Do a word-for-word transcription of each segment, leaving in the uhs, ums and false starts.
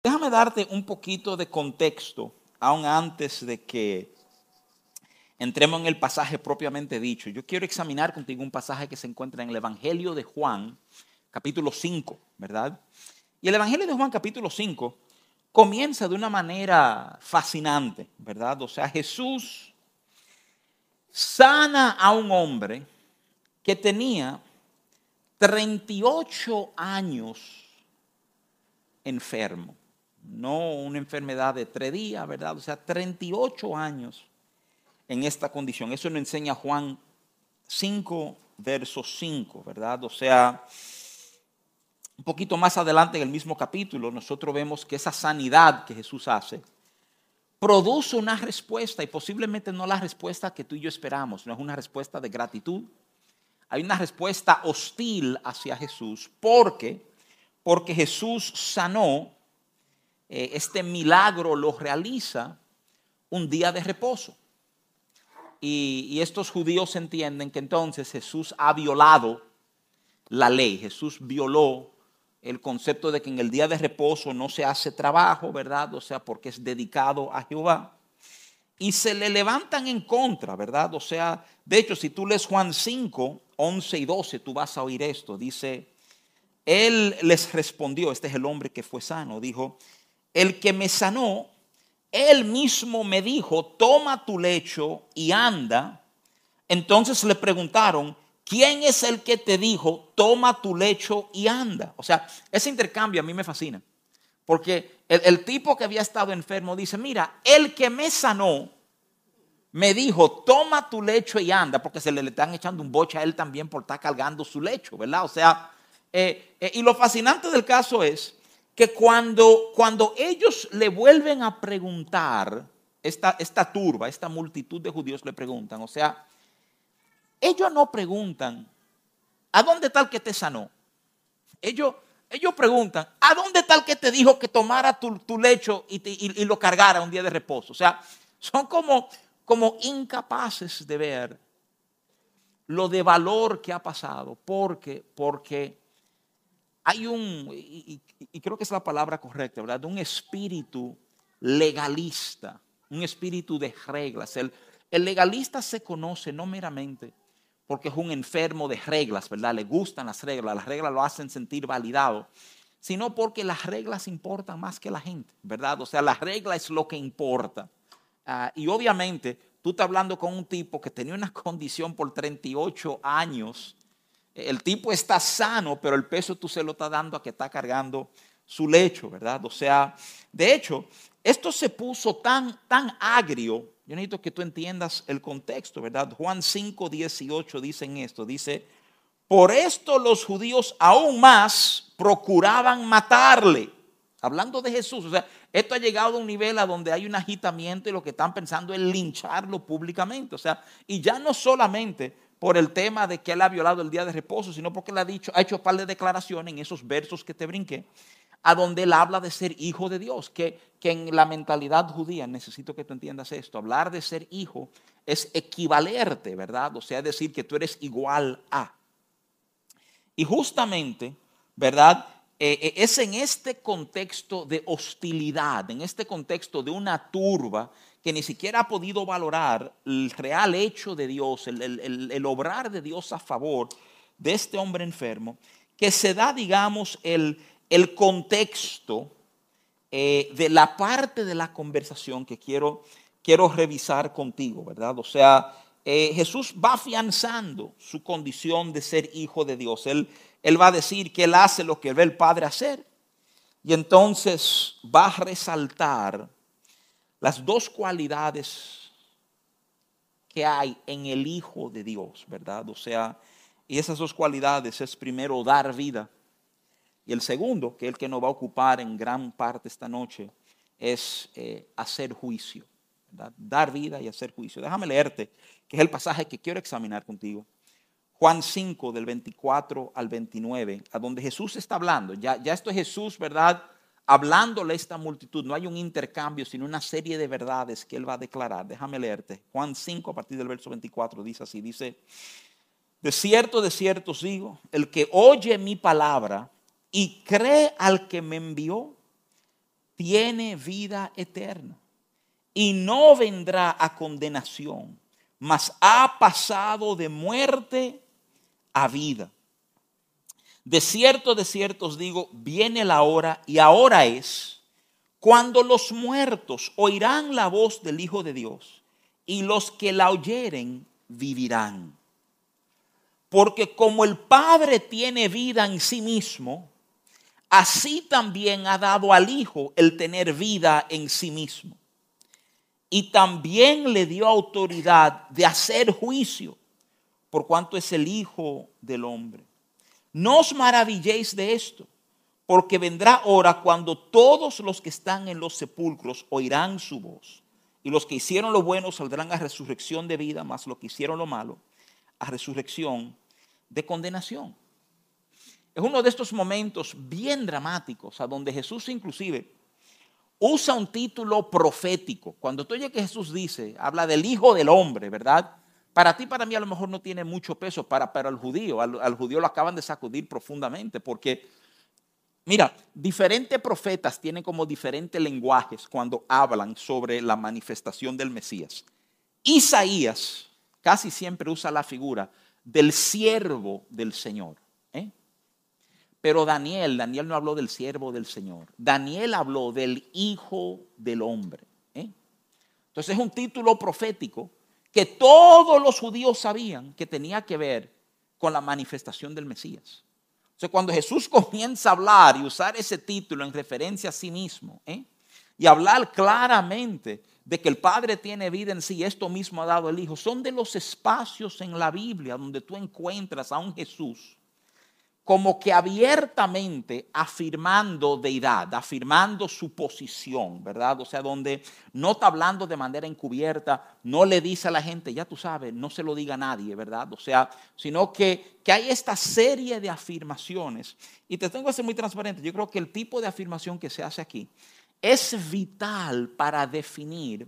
Déjame darte un poquito de contexto, aún antes de que entremos en el pasaje propiamente dicho. Yo quiero examinar contigo un pasaje que se encuentra en el Evangelio de Juan, capítulo cinco, ¿verdad? Y el Evangelio de Juan, capítulo cinco, comienza de una manera fascinante, ¿verdad? O sea, Jesús sana a un hombre que tenía treinta y ocho años enfermo. No una enfermedad de tres días, ¿verdad? O sea, treinta y ocho años en esta condición. Eso nos enseña Juan cinco, verso cinco, ¿verdad? O sea, un poquito más adelante en el mismo capítulo, nosotros vemos que esa sanidad que Jesús hace produce una respuesta, y posiblemente no la respuesta que tú y yo esperamos, no es una respuesta de gratitud. Hay una respuesta hostil hacia Jesús. ¿Por qué? Porque Jesús sanó. Este milagro lo realiza un día de reposo. Y, y estos judíos entienden que entonces Jesús ha violado la ley. Jesús violó el concepto de que en el día de reposo no se hace trabajo, ¿verdad? O sea, porque es dedicado a Jehová. Y se le levantan en contra, ¿verdad? O sea, de hecho, si tú lees Juan cinco, once y doce, tú vas a oír esto. Dice, él les respondió, este es el hombre que fue sano, dijo, el que me sanó, él mismo me dijo, toma tu lecho y anda. Entonces le preguntaron, ¿quién es el que te dijo, toma tu lecho y anda? O sea, ese intercambio a mí me fascina. Porque el, el tipo que había estado enfermo dice, mira, el que me sanó, me dijo, toma tu lecho y anda, porque se le, le están echando un boche a él también por estar cargando su lecho, ¿verdad? O sea, eh, eh, y lo fascinante del caso es que cuando, cuando ellos le vuelven a preguntar, esta, esta turba, esta multitud de judíos le preguntan, o sea, ellos no preguntan, ¿a dónde está el que te sanó? Ellos, ellos preguntan, ¿a dónde está el que te dijo que tomara tu, tu lecho y, te, y, y lo cargara un día de reposo? O sea, son como, como incapaces de ver lo de valor que ha pasado, porque, porque hay un, y, y, y creo que es la palabra correcta, ¿verdad? Un espíritu legalista, un espíritu de reglas. El, el legalista se conoce no meramente porque es un enfermo de reglas, ¿verdad? Le gustan las reglas, las reglas lo hacen sentir validado, sino porque las reglas importan más que la gente, ¿verdad? O sea, la regla es lo que importa. Uh, y obviamente, tú estás hablando con un tipo que tenía una condición por treinta y ocho años. El tipo está sano, pero el peso tú se lo estás dando a que está cargando su lecho, ¿verdad? O sea, de hecho, esto se puso tan, tan agrio. Yo necesito que tú entiendas el contexto, ¿verdad? Juan cinco, dieciocho dice en esto, dice, por esto los judíos aún más procuraban matarle. Hablando de Jesús, o sea, esto ha llegado a un nivel a donde hay un agitamiento y lo que están pensando es lincharlo públicamente. O sea, y ya no solamente por el tema de que él ha violado el día de reposo, sino porque él ha dicho, ha hecho un par de declaraciones en esos versos que te brinqué, a donde él habla de ser hijo de Dios, que, que en la mentalidad judía, necesito que tú entiendas esto, hablar de ser hijo es equivalerte, ¿verdad? O sea, es decir que tú eres igual a. Y justamente, ¿verdad? Eh, es en este contexto de hostilidad, en este contexto de una turba que ni siquiera ha podido valorar el real hecho de Dios, el, el, el obrar de Dios a favor de este hombre enfermo, que se da, digamos, el, el contexto eh, de la parte de la conversación que quiero, quiero revisar contigo, ¿verdad? O sea, eh, Jesús va afianzando su condición de ser hijo de Dios. Él, él va a decir que él hace lo que ve el Padre hacer. Y entonces va a resaltar las dos cualidades que hay en el Hijo de Dios, ¿verdad? O sea, y esas dos cualidades es primero dar vida. Y el segundo, que es el que nos va a ocupar en gran parte esta noche, es eh, hacer juicio, ¿verdad? Dar vida y hacer juicio. Déjame leerte, que es el pasaje que quiero examinar contigo. Juan cinco, del veinticuatro al veintinueve, a donde Jesús está hablando. Ya, ya esto es Jesús, ¿verdad? Hablándole a esta multitud. No hay un intercambio, sino una serie de verdades que él va a declarar. Déjame leerte. Juan cinco, a partir del verso veinticuatro, dice así. Dice, de cierto, de cierto os digo, el que oye mi palabra y cree al que me envió, tiene vida eterna y no vendrá a condenación, mas ha pasado de muerte a vida. De cierto, de cierto os digo, viene la hora, y ahora es, cuando los muertos oirán la voz del Hijo de Dios, y los que la oyeren vivirán. Porque como el Padre tiene vida en sí mismo, así también ha dado al Hijo el tener vida en sí mismo. Y también le dio autoridad de hacer juicio, por cuanto es el Hijo del Hombre. No os maravilléis de esto, porque vendrá hora cuando todos los que están en los sepulcros oirán su voz. Y los que hicieron lo bueno saldrán a resurrección de vida, mas los que hicieron lo malo a resurrección de condenación. Es uno de estos momentos bien dramáticos a donde Jesús inclusive usa un título profético. Cuando tú oyes que Jesús dice, habla del Hijo del Hombre, ¿verdad? Para ti, para mí a lo mejor no tiene mucho peso, para, para el judío, al, al judío lo acaban de sacudir profundamente porque, mira, diferentes profetas tienen como diferentes lenguajes cuando hablan sobre la manifestación del Mesías. Isaías casi siempre usa la figura del siervo del Señor. ¿eh? Pero Daniel, Daniel no habló del siervo del Señor. Daniel habló del Hijo del Hombre. ¿eh? Entonces es un título profético que todos los judíos sabían que tenía que ver con la manifestación del Mesías. O sea, cuando Jesús comienza a hablar y usar ese título en referencia a sí mismo, ¿eh? y hablar claramente de que el Padre tiene vida en sí, esto mismo ha dado el Hijo, son de los espacios en la Biblia donde tú encuentras a un Jesús como que abiertamente afirmando deidad, afirmando su posición, ¿verdad? O sea, donde no está hablando de manera encubierta, no le dice a la gente, ya tú sabes, no se lo diga a nadie, ¿verdad? O sea, sino que, que hay esta serie de afirmaciones. Y te tengo que ser muy transparente, yo creo que el tipo de afirmación que se hace aquí es vital para definir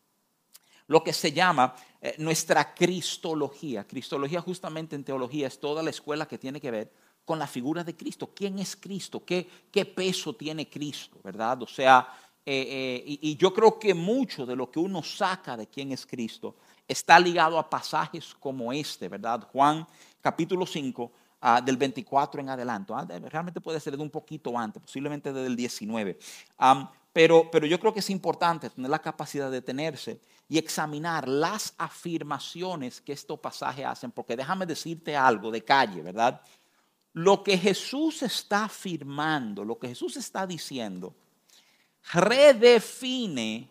lo que se llama eh, nuestra cristología. Cristología justamente en teología es toda la escuela que tiene que ver con la figura de Cristo. ¿Quién es Cristo? ¿Qué, qué peso tiene Cristo? ¿Verdad? O sea, eh, eh, y, y yo creo que mucho de lo que uno saca de quién es Cristo está ligado a pasajes como este, ¿verdad? Juan capítulo cinco, uh, del veinticuatro en adelante. Uh, realmente puede ser de un poquito antes, posiblemente desde el diecinueve. Um, pero, pero yo creo que es importante tener la capacidad de detenerse y examinar las afirmaciones que estos pasajes hacen, porque déjame decirte algo de calle, ¿verdad? Lo que Jesús está afirmando, lo que Jesús está diciendo, redefine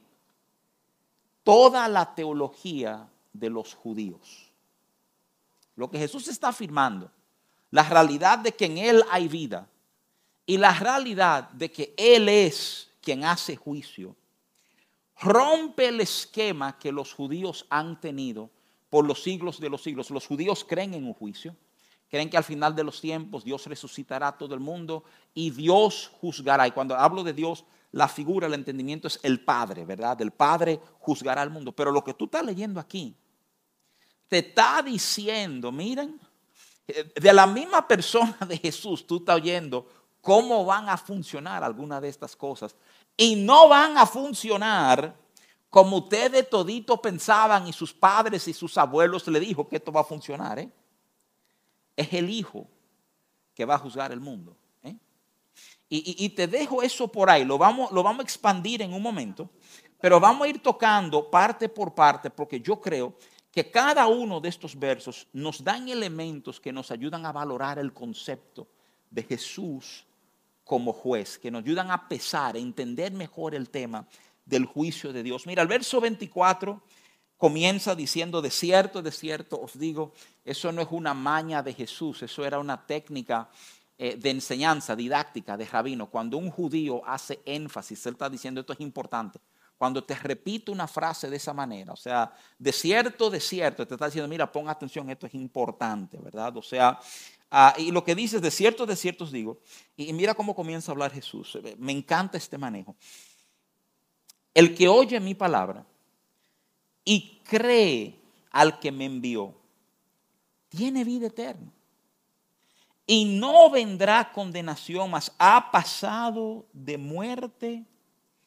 toda la teología de los judíos. Lo que Jesús está afirmando, la realidad de que en Él hay vida y la realidad de que Él es quien hace juicio, rompe el esquema que los judíos han tenido por los siglos de los siglos. Los judíos creen en un juicio. Creen que al final de los tiempos Dios resucitará a todo el mundo y Dios juzgará. Y cuando hablo de Dios, la figura, el entendimiento es el Padre, ¿verdad? El Padre juzgará al mundo. Pero lo que tú estás leyendo aquí, te está diciendo, miren, de la misma persona de Jesús, tú estás oyendo cómo van a funcionar algunas de estas cosas. Y no van a funcionar como ustedes toditos pensaban y sus padres y sus abuelos le dijo que esto va a funcionar, ¿eh? Es el Hijo que va a juzgar el mundo. ¿eh? Y, y, y te dejo eso por ahí, lo vamos, lo vamos a expandir en un momento, pero vamos a ir tocando parte por parte porque yo creo que cada uno de estos versos nos dan elementos que nos ayudan a valorar el concepto de Jesús como juez, que nos ayudan a pesar, a entender mejor el tema del juicio de Dios. Mira, el verso veinticuatro comienza diciendo, de cierto, de cierto, os digo, eso no es una maña de Jesús, eso era una técnica eh, de enseñanza didáctica de rabino. Cuando un judío hace énfasis, él está diciendo, esto es importante. Cuando te repito una frase de esa manera, o sea, de cierto, de cierto, te está diciendo, mira, pon atención, esto es importante, ¿verdad? O sea, uh, y lo que dices, de cierto, de cierto os digo, y, y mira cómo comienza a hablar Jesús. Me encanta este manejo. El que oye mi palabra y cree al que me envió, tiene vida eterna. Y no vendrá condenación, mas ha pasado de muerte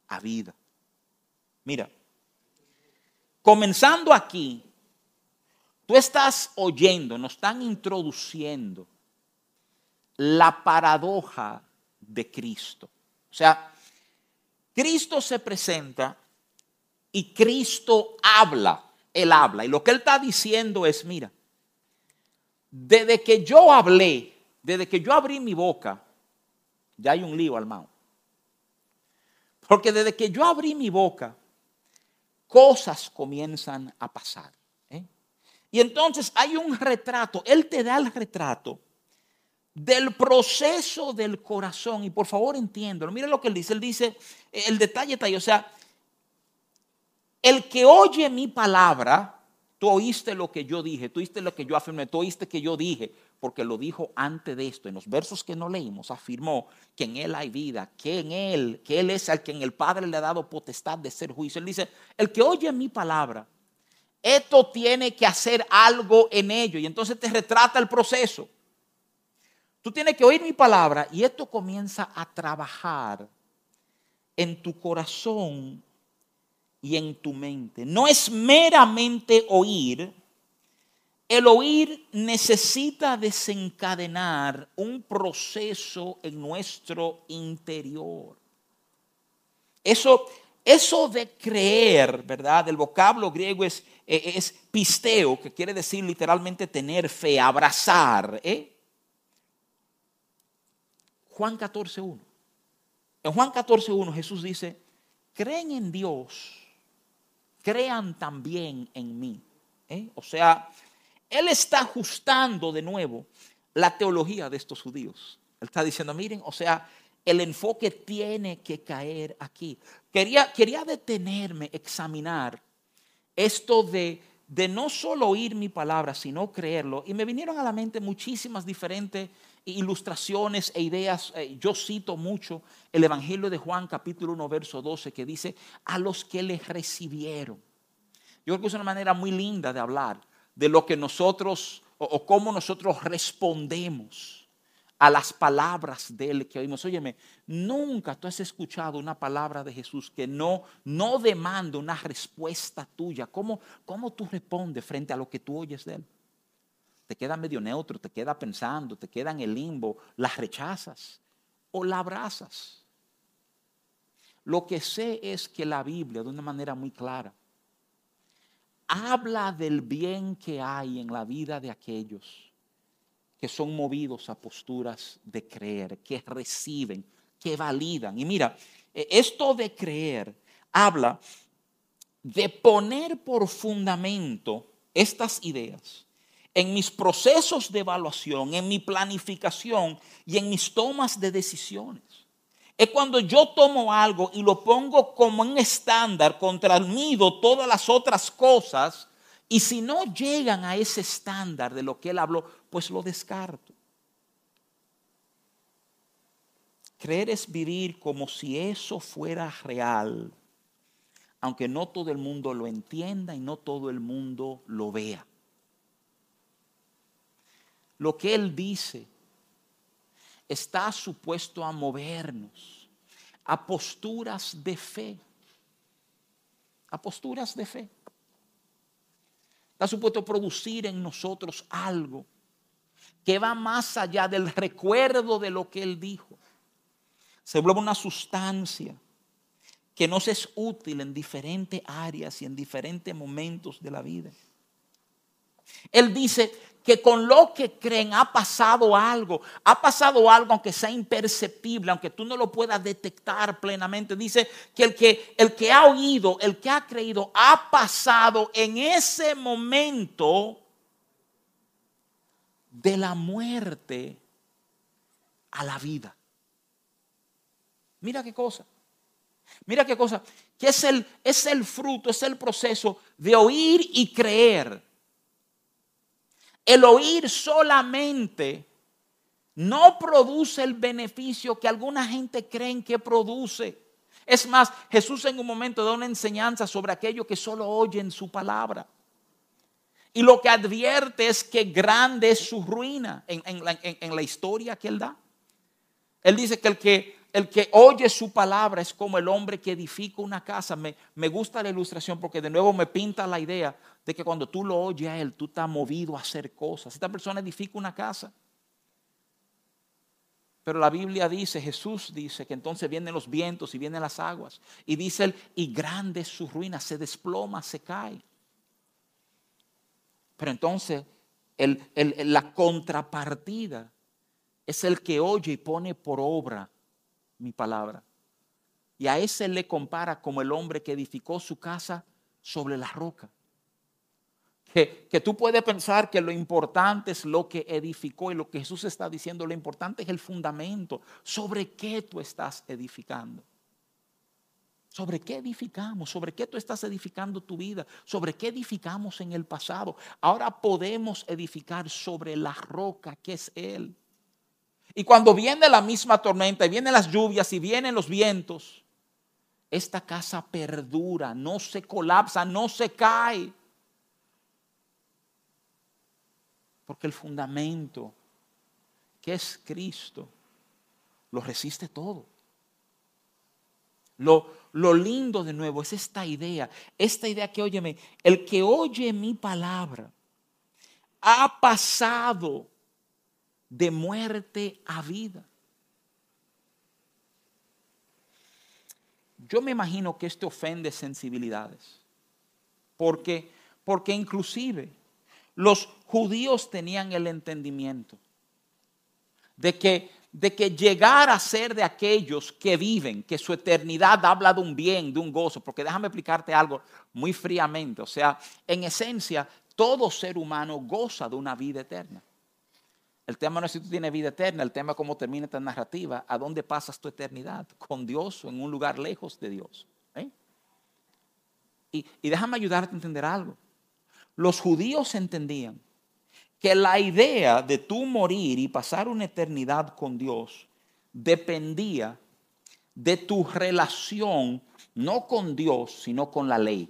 a vida. Mira, comenzando aquí, tú estás oyendo, nos están introduciendo la paradoja de Cristo. O sea, Cristo se presenta y Cristo habla, Él habla. Y lo que Él está diciendo es, mira, desde que yo hablé, desde que yo abrí mi boca, ya hay un lío, hermano. Porque desde que yo abrí mi boca, cosas comienzan a pasar. ¿eh? Y entonces hay un retrato, Él te da el retrato del proceso del corazón. Y por favor entiéndelo, mire lo que Él dice. Él dice, el detalle está ahí, o sea, el que oye mi palabra, tú oíste lo que yo dije, tú oíste lo que yo afirmé, tú oíste que yo dije, porque lo dijo antes de esto. En los versos que no leímos, afirmó que en Él hay vida, que en Él, que Él es al que en el Padre le ha dado potestad de hacer juicio. Él dice, el que oye mi palabra, esto tiene que hacer algo en ello. Y entonces te retrata el proceso. Tú tienes que oír mi palabra y esto comienza a trabajar en tu corazón y en tu mente. No es meramente oír. El oír necesita desencadenar un proceso en nuestro interior. Eso, eso de creer, ¿verdad? El vocablo griego es, es pisteo, que quiere decir literalmente tener fe, abrazar. ¿eh? Juan catorce uno. En Juan catorce uno Jesús dice, creen en Dios, crean también en mí. ¿eh? O sea, Él está ajustando de nuevo la teología de estos judíos. Él está diciendo, miren, o sea, el enfoque tiene que caer aquí. Quería, quería detenerme, examinar esto de, de no solo oír mi palabra, sino creerlo. Y me vinieron a la mente muchísimas diferentes ilustraciones e ideas. Yo cito mucho el Evangelio de Juan, capítulo uno, verso doce, que dice, a los que les recibieron. Yo creo que es una manera muy linda de hablar de lo que nosotros, o, o cómo nosotros respondemos a las palabras de Él que oímos. Óyeme, nunca tú has escuchado una palabra de Jesús que no, no demanda una respuesta tuya. ¿Cómo, cómo tú respondes frente a lo que tú oyes de Él? Te queda medio neutro, te queda pensando, te queda en el limbo, la rechazas o la abrazas. Lo que sé es que la Biblia, de una manera muy clara, habla del bien que hay en la vida de aquellos que son movidos a posturas de creer, que reciben, que validan. Y mira, esto de creer habla de poner por fundamento estas ideas en mis procesos de evaluación, en mi planificación y en mis tomas de decisiones. Es cuando yo tomo algo y lo pongo como un estándar, contramido todas las otras cosas, y si no llegan a ese estándar de lo que Él habló, pues lo descarto. Creer es vivir como si eso fuera real, aunque no todo el mundo lo entienda y no todo el mundo lo vea. Lo que Él dice está supuesto a movernos a posturas de fe, a posturas de fe. Está supuesto a producir en nosotros algo que va más allá del recuerdo de lo que Él dijo. Se vuelve una sustancia que nos es útil en diferentes áreas y en diferentes momentos de la vida. Él dice que con lo que creen ha pasado algo, ha pasado algo aunque sea imperceptible, aunque tú no lo puedas detectar plenamente. Dice que el que, el que ha oído, el que ha creído, ha pasado en ese momento de la muerte a la vida. Mira qué cosa, mira qué cosa, que es el, es el fruto, es el proceso de oír y creer. El oír solamente no produce el beneficio que alguna gente cree que produce. Es más, Jesús en un momento da una enseñanza sobre aquello que solo oyen su palabra. Y lo que advierte es que grande es su ruina en, en, la, en, en la historia que Él da. Él dice que el, que el que oye su palabra es como el hombre que edifica una casa. Me, me gusta la ilustración porque de nuevo me pinta la idea de que cuando tú lo oyes a él, tú estás movido a hacer cosas. Esta persona edifica una casa. Pero la Biblia dice, Jesús dice que entonces vienen los vientos y vienen las aguas. Y dice él, y grande es su ruina, se desploma, se cae. Pero entonces el, el, la contrapartida es el que oye y pone por obra mi palabra. Y a ese le compara como el hombre que edificó su casa sobre la roca. Que, que tú puedes pensar que lo importante es lo que edificó, y lo que Jesús está diciendo, lo importante es el fundamento. ¿Sobre qué tú estás edificando? ¿Sobre qué edificamos? ¿Sobre qué tú estás edificando tu vida? ¿Sobre qué edificamos en el pasado? Ahora podemos edificar sobre la roca que es Él. Y cuando viene la misma tormenta, y vienen las lluvias, y vienen los vientos, esta casa perdura, no se colapsa, no se cae. Porque el fundamento, que es Cristo, lo resiste todo. Lo, lo lindo de nuevo es esta idea, esta idea que, óyeme, el que oye mi palabra ha pasado de muerte a vida. Yo me imagino que esto ofende sensibilidades, porque, porque inclusive los judíos tenían el entendimiento de que, de que llegar a ser de aquellos que viven, que su eternidad habla de un bien, de un gozo. Porque déjame explicarte algo muy fríamente. O sea, en esencia, todo ser humano goza de una vida eterna. El tema no es si tú tienes vida eterna, el tema es cómo termina esta narrativa. ¿A dónde pasas tu eternidad? ¿Con Dios o en un lugar lejos de Dios? ¿Eh? Y, y déjame ayudarte a entender algo. Los judíos entendían que la idea de tú morir y pasar una eternidad con Dios dependía de tu relación, no con Dios, sino con la ley.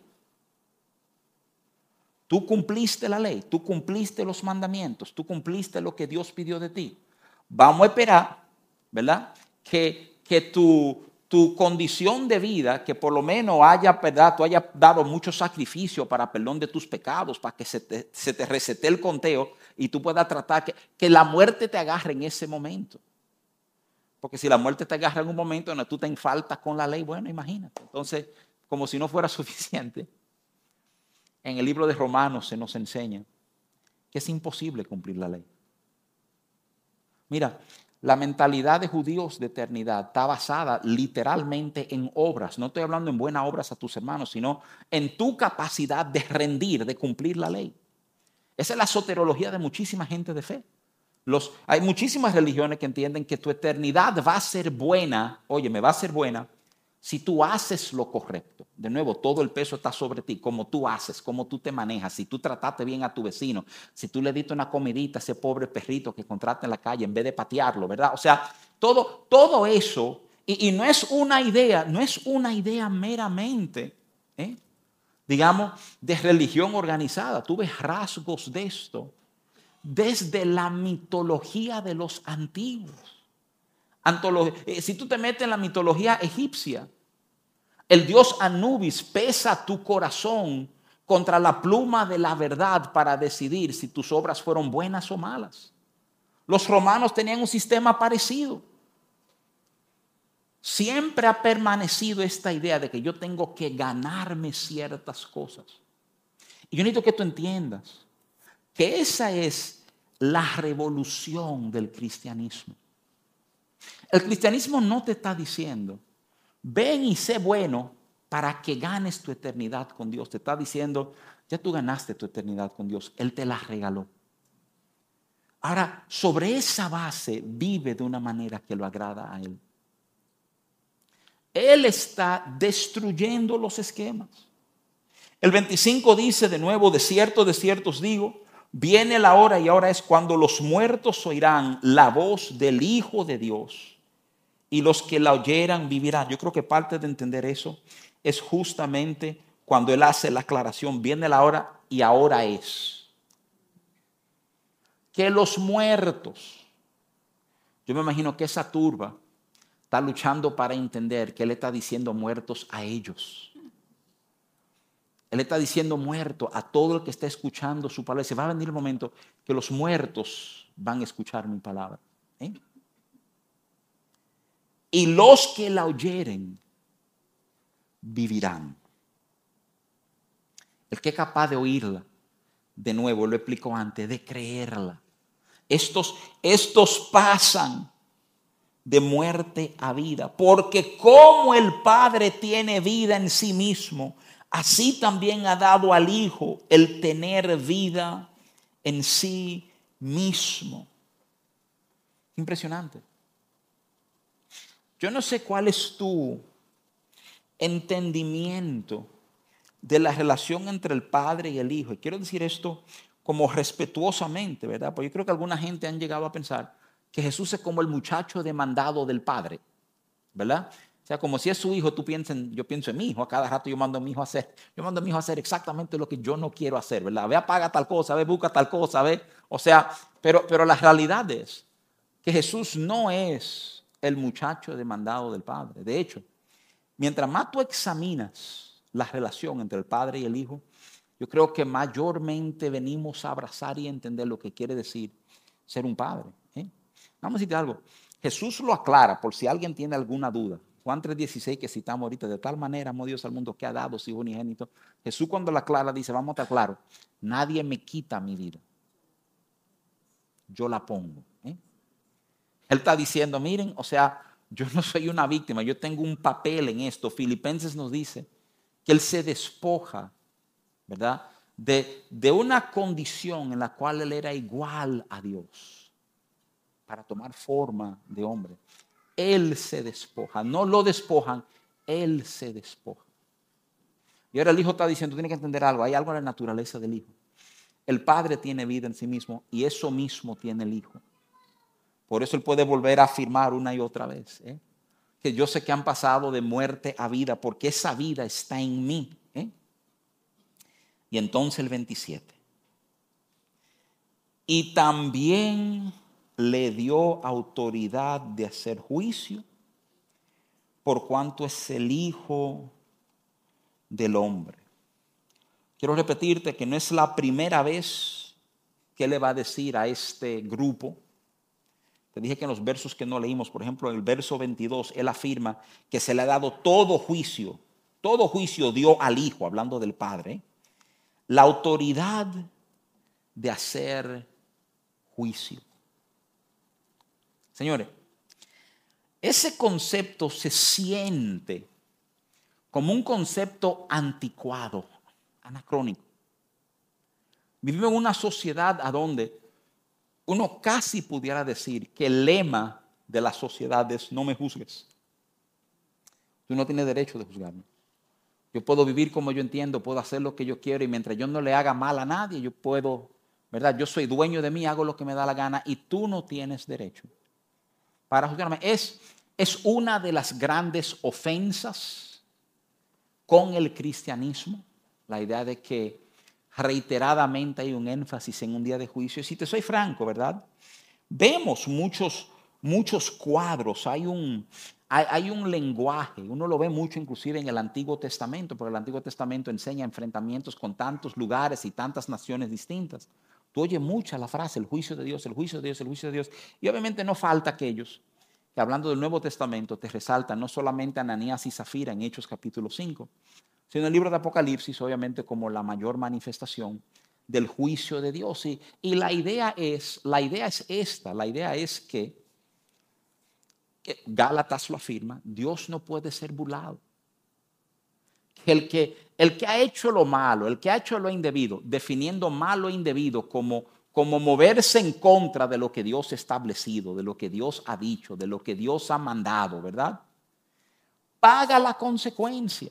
Tú cumpliste la ley, tú cumpliste los mandamientos, tú cumpliste lo que Dios pidió de ti. Vamos a esperar, ¿verdad? Que, que tu, tu condición de vida, que por lo menos haya, ¿verdad? Tú hayas dado mucho sacrificio para perdón de tus pecados, para que se te, se te resete el conteo y tú puedas tratar que, que la muerte te agarre en ese momento. Porque si la muerte te agarra en un momento donde tú te enfaltas con la ley, bueno, imagínate. Entonces, como si no fuera suficiente, en el libro de Romanos se nos enseña que es imposible cumplir la ley. Mira, la mentalidad de judíos de eternidad está basada literalmente en obras. No estoy hablando en buenas obras a tus hermanos, sino en tu capacidad de rendir, de cumplir la ley. Esa es la soterología de muchísima gente de fe. Los, hay muchísimas religiones que entienden que tu eternidad va a ser buena, oye, me va a ser buena, si tú haces lo correcto. De nuevo, todo el peso está sobre ti, como tú haces, cómo tú te manejas, si tú trataste bien a tu vecino, si tú le diste una comidita a ese pobre perrito que encontraste en la calle en vez de patearlo, ¿verdad? O sea, todo, todo eso, y, y no es una idea, no es una idea meramente, ¿eh? digamos, de religión organizada. Tú ves rasgos de esto desde la mitología de los antiguos. Antolog- eh, si tú te metes en la mitología egipcia, el dios Anubis pesa tu corazón contra la pluma de la verdad para decidir si tus obras fueron buenas o malas. Los romanos tenían un sistema parecido. Siempre ha permanecido esta idea de que yo tengo que ganarme ciertas cosas. Y yo necesito que tú entiendas que esa es la revolución del cristianismo. El cristianismo no te está diciendo, ven y sé bueno para que ganes tu eternidad con Dios. Te está diciendo, ya tú ganaste tu eternidad con Dios. Él te la regaló. Ahora, sobre esa base, vive de una manera que lo agrada a Él. Él está destruyendo los esquemas. El veinticinco dice de nuevo, de cierto, de cierto os digo, viene la hora y ahora es cuando los muertos oirán la voz del Hijo de Dios y los que la oyeran vivirán. Yo creo que parte de entender eso es justamente cuando Él hace la aclaración, viene la hora y ahora es. Que los muertos, yo me imagino que esa turba está luchando para entender que Él está diciendo muertos a ellos. Él está diciendo muerto a todo el que está escuchando su palabra. Se va a venir el momento que los muertos van a escuchar mi palabra. ¿eh? Y los que la oyeren vivirán. El que es capaz de oírla, de nuevo, lo explico antes, de creerla. Estos, estos pasan de muerte a vida, porque como el Padre tiene vida en sí mismo, así también ha dado al Hijo el tener vida en sí mismo. Impresionante. Yo no sé cuál es tu entendimiento de la relación entre el Padre y el Hijo. Y quiero decir esto como respetuosamente, ¿verdad? Porque yo creo que alguna gente han llegado a pensar que Jesús es como el muchacho demandado del Padre, ¿verdad? O sea, como si es su hijo, tú piensas, yo pienso en mi hijo, a cada rato yo mando a mi hijo a hacer, yo mando a mi hijo a hacer exactamente lo que yo no quiero hacer, ¿verdad? Ve, apaga tal cosa, ve, busca tal cosa, ve. O sea, pero, pero la realidad es que Jesús no es el muchacho demandado del Padre. De hecho, mientras más tú examinas la relación entre el Padre y el Hijo, yo creo que mayormente venimos a abrazar y entender lo que quiere decir ser un padre. ¿eh? Vamos a decirte algo. Jesús lo aclara por si alguien tiene alguna duda. Juan tres dieciséis que citamos ahorita, de tal manera amó Dios al mundo que ha dado su Hijo unigénito. Jesús cuando la aclara dice, vamos a estar claros, nadie me quita mi vida. Yo la pongo. ¿eh? Él está diciendo, miren, o sea, yo no soy una víctima, yo tengo un papel en esto. Filipenses nos dice que Él se despoja, ¿verdad? De, de una condición en la cual Él era igual a Dios para tomar forma de hombre. Él se despoja, no lo despojan, Él se despoja. Y ahora el Hijo está diciendo, tiene que entender algo, hay algo en la naturaleza del Hijo. El Padre tiene vida en sí mismo y eso mismo tiene el Hijo. Por eso Él puede volver a afirmar una y otra vez, ¿eh? que yo sé que han pasado de muerte a vida porque esa vida está en mí. ¿eh? Y entonces el veintisiete. Y también le dio autoridad de hacer juicio por cuanto es el Hijo del hombre. Quiero repetirte que no es la primera vez que le va a decir a este grupo. Te dije que en los versos que no leímos, por ejemplo, en el verso veintidós, él afirma que se le ha dado todo juicio. Todo juicio dio al Hijo, hablando del Padre, la autoridad de hacer juicio. Señores, ese concepto se siente como un concepto anticuado, anacrónico. Vivimos en una sociedad a donde uno casi pudiera decir que el lema de la sociedad es no me juzgues. Tú no tienes derecho de juzgarme. Yo puedo vivir como yo entiendo, puedo hacer lo que yo quiero y mientras yo no le haga mal a nadie, yo puedo, ¿verdad? Yo soy dueño de mí, hago lo que me da la gana y tú no tienes derecho para juzgarme. Es, es una de las grandes ofensas con el cristianismo, la idea de que reiteradamente hay un énfasis en un día de juicio. Y si te soy franco, ¿verdad? Vemos muchos, muchos cuadros, hay un, hay, hay un lenguaje, uno lo ve mucho inclusive en el Antiguo Testamento, porque el Antiguo Testamento enseña enfrentamientos con tantos lugares y tantas naciones distintas. Tú oyes mucha la frase, el juicio de Dios, el juicio de Dios, el juicio de Dios. Y obviamente no falta aquellos que hablando del Nuevo Testamento te resaltan no solamente Ananías y Zafira en Hechos capítulo cinco, sino el libro de Apocalipsis, obviamente como la mayor manifestación del juicio de Dios. Y, y la idea es, la idea es esta, la idea es que, que Gálatas lo afirma, Dios no puede ser burlado. El que, el que ha hecho lo malo, el que ha hecho lo indebido, definiendo malo e indebido como, como moverse en contra de lo que Dios ha establecido, de lo que Dios ha dicho, de lo que Dios ha mandado, ¿verdad? Paga la consecuencia.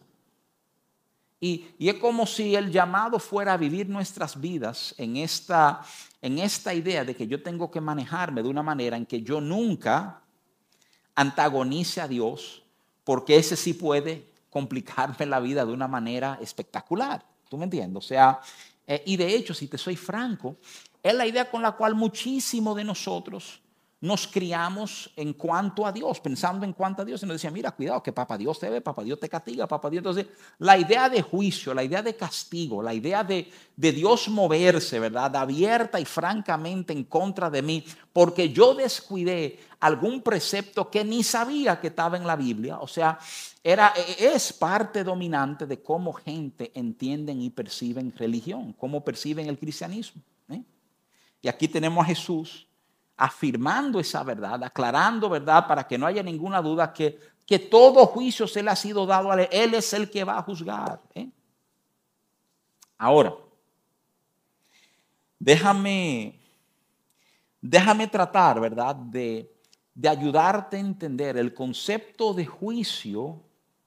Y, y es como si el llamado fuera a vivir nuestras vidas en esta, en esta idea de que yo tengo que manejarme de una manera en que yo nunca antagonice a Dios, porque ese sí puede complicarme la vida de una manera espectacular. ¿Tú me entiendes? O sea, eh, y de hecho, si te soy franco, es la idea con la cual muchísimos de nosotros nos criamos en cuanto a Dios, pensando en cuanto a Dios, y nos decía, mira, cuidado, que papá Dios te ve, papá Dios te castiga, papá Dios. Entonces, la idea de juicio, la idea de castigo, la idea de, de Dios moverse, ¿verdad? Abierta y francamente en contra de mí, porque yo descuidé algún precepto que ni sabía que estaba en la Biblia. O sea, era, es parte dominante de cómo gente entienden y perciben religión, cómo perciben el cristianismo, ¿eh? Y aquí tenemos a Jesús afirmando esa verdad, aclarando, ¿verdad? Para que no haya ninguna duda que, que todo juicio se le ha sido dado a él. Él es el que va a juzgar, ¿eh? Ahora, déjame, déjame tratar, ¿verdad? De, de ayudarte a entender el concepto de juicio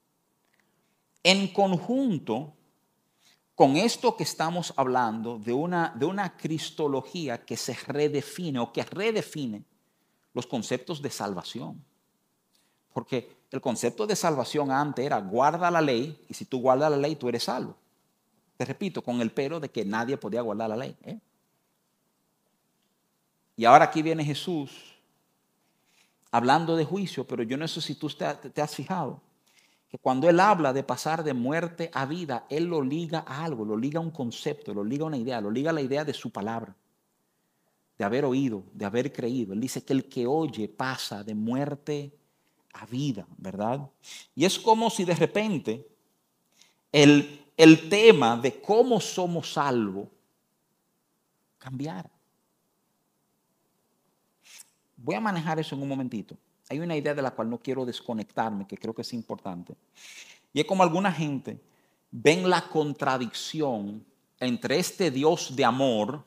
en conjunto con esto que estamos hablando de una, de una cristología que se redefine o que redefine los conceptos de salvación. Porque el concepto de salvación antes era guarda la ley, y si tú guardas la ley tú eres salvo. Te repito, con el pero de que nadie podía guardar la ley, ¿eh? Y ahora aquí viene Jesús hablando de juicio, pero yo no sé si tú te, te has fijado que cuando Él habla de pasar de muerte a vida, Él lo liga a algo, lo liga a un concepto, lo liga a una idea, lo liga a la idea de su palabra, de haber oído, de haber creído. Él dice que el que oye pasa de muerte a vida, ¿verdad? Y es como si de repente el, el tema de cómo somos salvos cambiara. Voy a manejar eso en un momentito. Hay una idea de la cual no quiero desconectarme, que creo que es importante. Y es como alguna gente ven la contradicción entre este Dios de amor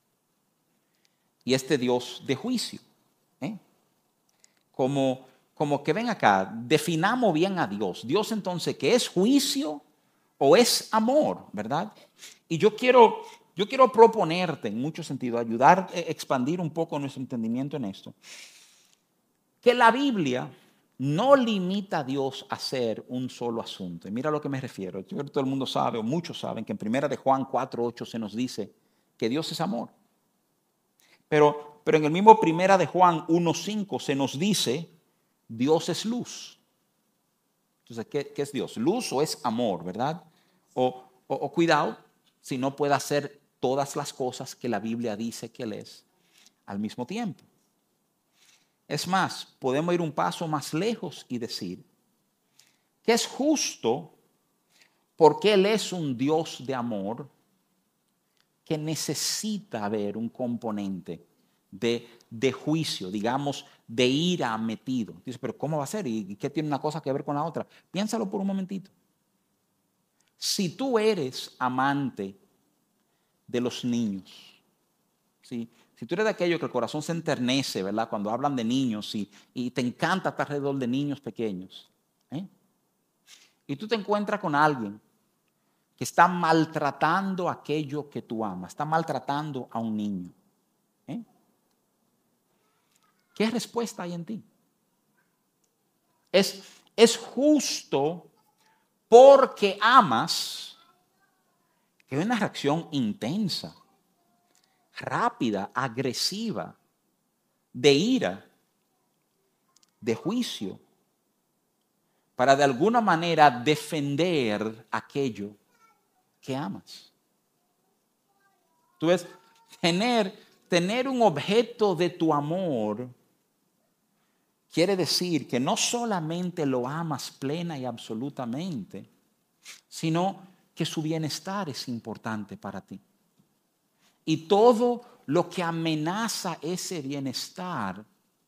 y este Dios de juicio, ¿eh? Como, como que ven acá, definamos bien a Dios. Dios entonces, ¿qué es juicio o es amor, verdad? Y yo quiero, yo quiero proponerte en mucho sentido, ayudar a expandir un poco nuestro entendimiento en esto, que la Biblia no limita a Dios a hacer un solo asunto. Y mira a lo que me refiero. Yo creo que todo el mundo sabe, o muchos saben, que en primera de Juan cuatro ocho se nos dice que Dios es amor. Pero, pero en el mismo primera de Juan uno cinco se nos dice Dios es luz. Entonces, ¿qué, qué es Dios? ¿Luz o es amor, verdad? O, o, o cuidado, si no puede hacer todas las cosas que la Biblia dice que Él es al mismo tiempo. Es más, podemos ir un paso más lejos y decir que es justo porque Él es un Dios de amor que necesita haber un componente de, de juicio, digamos, de ira metido. Dice, pero ¿cómo va a ser? ¿Y qué tiene una cosa que ver con la otra? Piénsalo por un momentito. Si tú eres amante de los niños, ¿sí? Si tú eres de aquello que el corazón se enternece, ¿verdad? Cuando hablan de niños y, y te encanta estar alrededor de niños pequeños, ¿eh? Y tú te encuentras con alguien que está maltratando aquello que tú amas, está maltratando a un niño, ¿eh? ¿Qué respuesta hay en ti? Es, es justo porque amas que hay una reacción intensa, rápida, agresiva, de ira, de juicio, para de alguna manera defender aquello que amas. Tú ves, tener, tener un objeto de tu amor quiere decir que no solamente lo amas plena y absolutamente, sino que su bienestar es importante para ti. Y todo lo que amenaza ese bienestar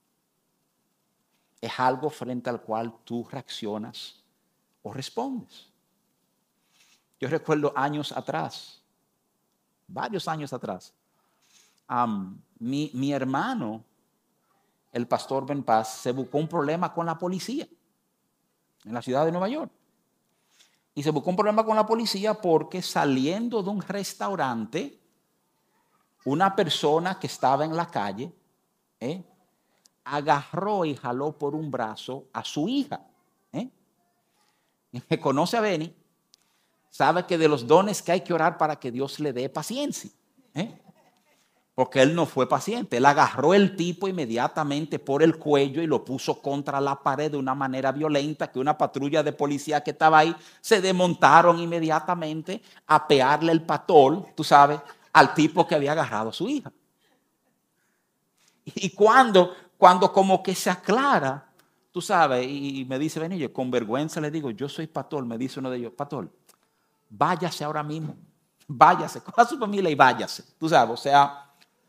es algo frente al cual tú reaccionas o respondes. Yo recuerdo años atrás, varios años atrás, um, mi, mi hermano, el pastor Ben Paz, se buscó un problema con la policía en la ciudad de Nueva York. Y se buscó un problema con la policía porque saliendo de un restaurante, una persona que estaba en la calle, ¿eh? agarró y jaló por un brazo a su hija. ¿eh? Que conoce a Benny, sabe que de los dones que hay que orar para que Dios le dé paciencia. ¿eh? Porque él no fue paciente. Él agarró el tipo inmediatamente por el cuello y lo puso contra la pared de una manera violenta, que una patrulla de policía que estaba ahí se desmontaron inmediatamente a pegarle el patol, tú sabes, al tipo que había agarrado a su hija. Y cuando, cuando como que se aclara, tú sabes, y me dice, Benillo, con vergüenza le digo, yo soy pastor, me dice uno de ellos, pastor, váyase ahora mismo, váyase, coja a su familia y váyase, tú sabes, o sea,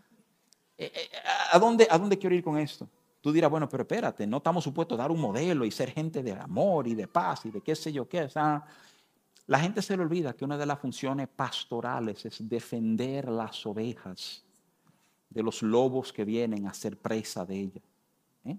¿a dónde, ¿a dónde quiero ir con esto? Tú dirás, bueno, pero espérate, no estamos supuestos a dar un modelo y ser gente de amor y de paz y de qué sé yo qué, o sea, la gente se le olvida que una de las funciones pastorales es defender las ovejas de los lobos que vienen a ser presa de ellas. ¿Eh?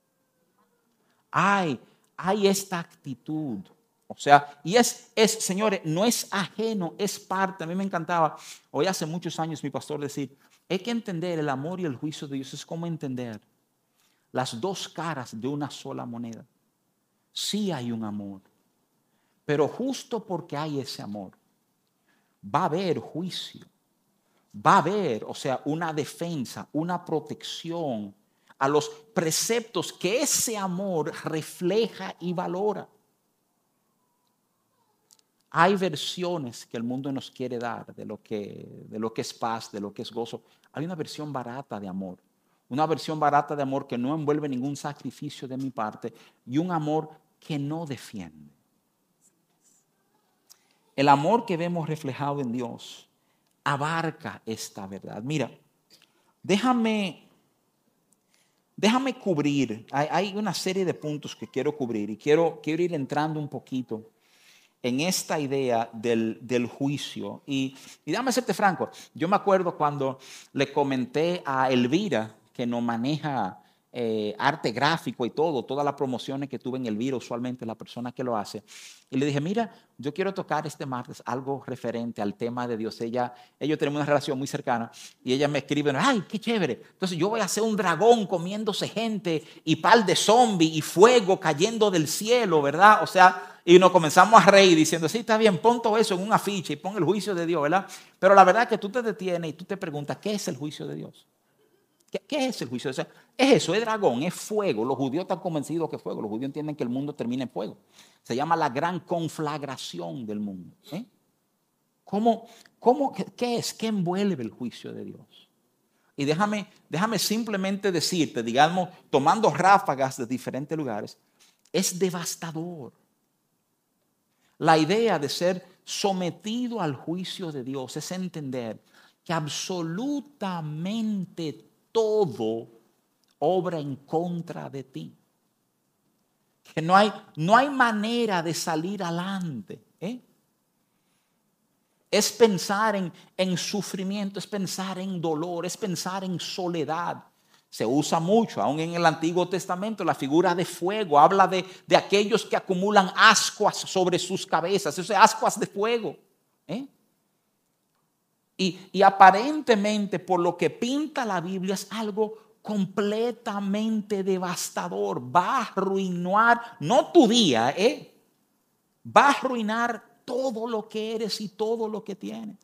Hay, hay esta actitud. O sea, y es, es, señores, no es ajeno, es parte. A mí me encantaba, hoy hace muchos años mi pastor decir, hay que entender el amor y el juicio de Dios. Es como entender las dos caras de una sola moneda. Sí hay un amor, pero justo porque hay ese amor, va a haber juicio. Va a haber, o sea, una defensa, una protección a los preceptos que ese amor refleja y valora. Hay versiones que el mundo nos quiere dar de lo que, de lo que es paz, de lo que es gozo. Hay una versión barata de amor, una versión barata de amor que no envuelve ningún sacrificio de mi parte y un amor que no defiende. El amor que vemos reflejado en Dios abarca esta verdad. Mira, déjame, déjame cubrir, hay, hay una serie de puntos que quiero cubrir y quiero, quiero ir entrando un poquito en esta idea del, del juicio. Y, y déjame serte franco, yo me acuerdo cuando le comenté a Elvira, que nos maneja eh, arte gráfico y todo, todas las promociones que tuve en Elvira, usualmente la persona que lo hace, y le dije, mira, yo quiero tocar este martes algo referente al tema de Dios. Ella, ellos tenemos una relación muy cercana y ella me escribe, ay, qué chévere. Entonces yo voy a hacer un dragón comiéndose gente y par de zombies y fuego cayendo del cielo, ¿verdad? O sea, y nos comenzamos a reír diciendo, sí, está bien, pon todo eso en un afiche y pon el juicio de Dios, ¿verdad? Pero la verdad es que tú te detienes y tú te preguntas, ¿qué es el juicio de Dios? ¿Qué, qué es el juicio de Dios? Es eso, es dragón, es fuego. Los judíos están convencidos que es fuego. Los judíos entienden que el mundo termina en fuego. Se llama la gran conflagración del mundo. ¿Eh? ¿Cómo, cómo, ¿Qué es? ¿Qué envuelve el juicio de Dios? Y déjame, déjame simplemente decirte, digamos, tomando ráfagas de diferentes lugares, es devastador. La idea de ser sometido al juicio de Dios es entender que absolutamente todo obra en contra de ti. Que no hay, no hay manera de salir adelante. ¿eh? Es pensar en, en sufrimiento, es pensar en dolor, es pensar en soledad. Se usa mucho, aún en el Antiguo Testamento, la figura de fuego. Habla de, de aquellos que acumulan ascuas sobre sus cabezas. Eso es ascuas de fuego. ¿eh? Y, y aparentemente, por lo que pinta la Biblia, es algo completamente devastador. Va a arruinar, no tu día, ¿eh? va a arruinar todo lo que eres y todo lo que tienes.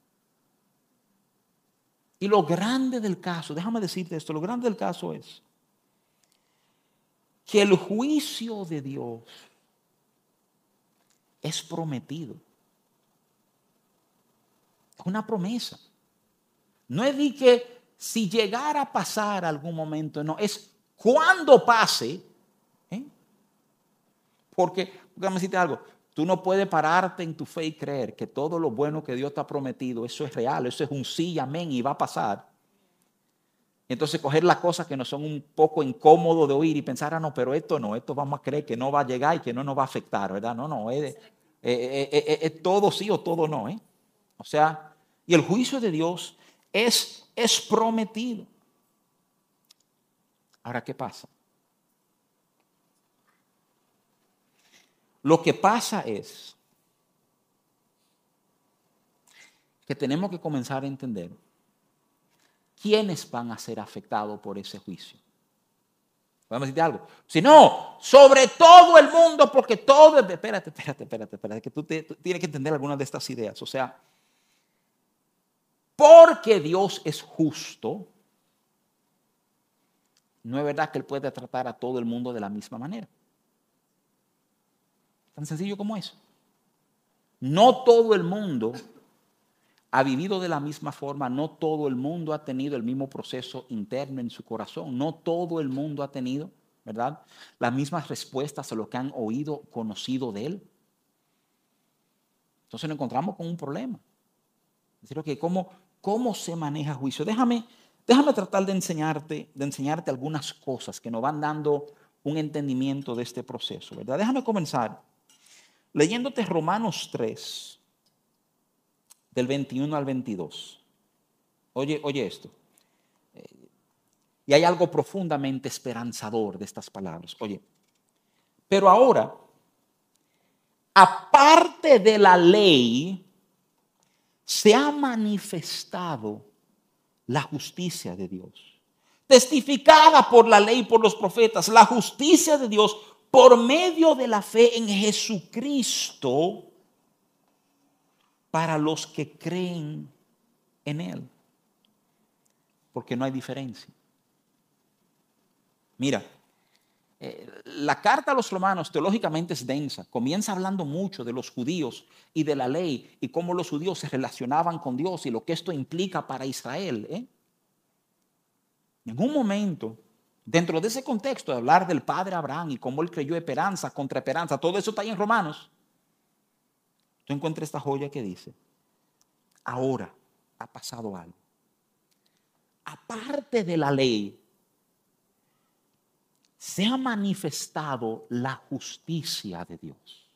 Y lo grande del caso, déjame decirte esto, lo grande del caso es que el juicio de Dios es prometido. Es una promesa. No es de que si llegara a pasar algún momento, no, es cuando pase. ¿eh? Porque, déjame decirte algo, tú no puedes pararte en tu fe y creer que todo lo bueno que Dios te ha prometido, eso es real, eso es un sí, amén y va a pasar. Entonces coger las cosas que nos son un poco incómodos de oír y pensar, ah, no, pero esto no, esto vamos a creer que no va a llegar y que no nos va a afectar, ¿verdad? No, no, es, es, es, es, es todo sí o todo no, ¿eh? O sea, y el juicio de Dios es, es prometido. Ahora, ¿qué pasa? Lo que pasa es que tenemos que comenzar a entender quiénes van a ser afectados por ese juicio. Podemos decirte algo. Si no, sobre todo el mundo, porque todo... Espérate, espérate, espérate, espérate, que tú, te, tú tienes que entender algunas de estas ideas. O sea, porque Dios es justo, no es verdad que Él puede tratar a todo el mundo de la misma manera. Tan sencillo como eso. No todo el mundo ha vivido de la misma forma, no todo el mundo ha tenido el mismo proceso interno en su corazón, no todo el mundo ha tenido, ¿verdad?, las mismas respuestas a lo que han oído, conocido de Él. Entonces nos encontramos con un problema. Es decir, okay, ¿cómo, ¿cómo se maneja juicio? Déjame, déjame tratar de enseñarte, de enseñarte algunas cosas que nos van dando un entendimiento de este proceso, ¿verdad? Déjame comenzar leyéndote Romanos tres, del veintiuno al veintidós. Oye, oye esto. Y hay algo profundamente esperanzador de estas palabras. Oye, pero ahora, aparte de la ley, se ha manifestado la justicia de Dios, testificada por la ley y por los profetas, la justicia de Dios por medio de la fe en Jesucristo para los que creen en Él, porque no hay diferencia. Mira, eh, la carta a los romanos teológicamente es densa. Comienza hablando mucho de los judíos y de la ley y cómo los judíos se relacionaban con Dios y lo que esto implica para Israel. ¿eh? En un momento, dentro de ese contexto de hablar del padre Abraham y cómo él creyó esperanza contra esperanza, todo eso está ahí en Romanos. Tú encuentras esta joya que dice, ahora ha pasado algo. Aparte de la ley, se ha manifestado la justicia de Dios.